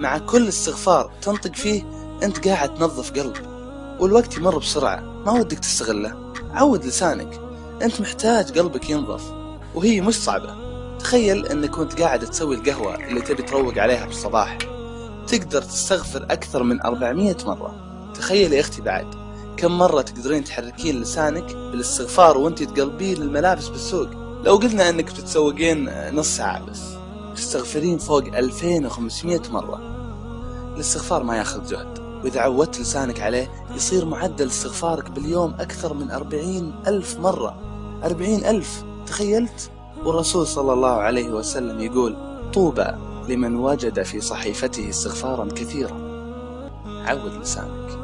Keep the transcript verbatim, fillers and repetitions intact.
مع كل استغفار تنطق فيه أنت قاعد تنظف قلب، والوقت يمر بسرعة ما ودك تستغله. عود لسانك، أنت محتاج قلبك ينظف، وهي مش صعبة. تخيل أنك كنت قاعد تسوي القهوة اللي تبي تروق عليها بالصباح، تقدر تستغفر أكثر من أربعمية مرة. تخيل يا أختي بعد كم مرة تقدرين تحركين لسانك بالاستغفار وانت تقلبين الملابس بالسوق. لو قلنا أنك بتتسوقين نص ساعة بس، تستغفرين فوق ألفين وخمسمية مرة. الاستغفار ما ياخذ جهد، وإذا عودت لسانك عليه يصير معدل استغفارك باليوم أكثر من أربعين ألف مرة. أربعين ألف، تخيلت؟ والرسول صلى الله عليه وسلم يقول: طوبى لمن وجد في صحيفته استغفارا كثيرا. عود لسانك.